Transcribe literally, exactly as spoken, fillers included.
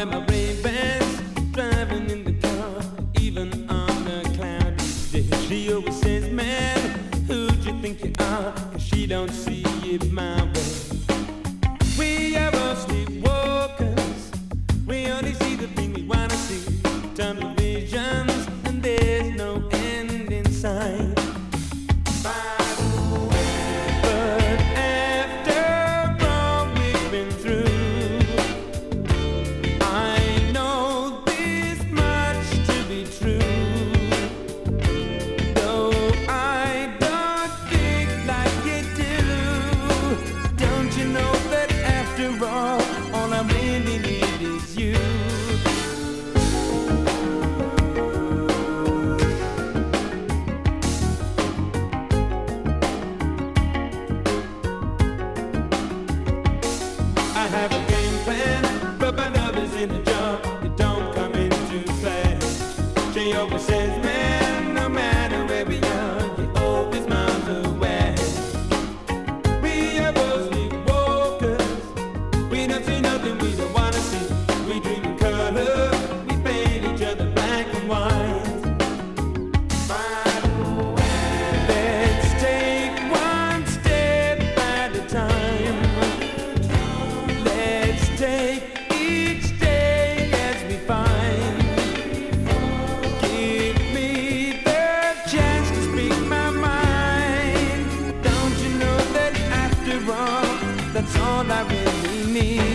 wear my Ray-Bans, driving in the car, even on a cloudy day. She always says, man, who'd you think you are? 'Cause she don't see it my way. We are all sleepwalkers, we only see the thing we wanna see. Tunnel visions, and there's no end in sight. That's all I really need.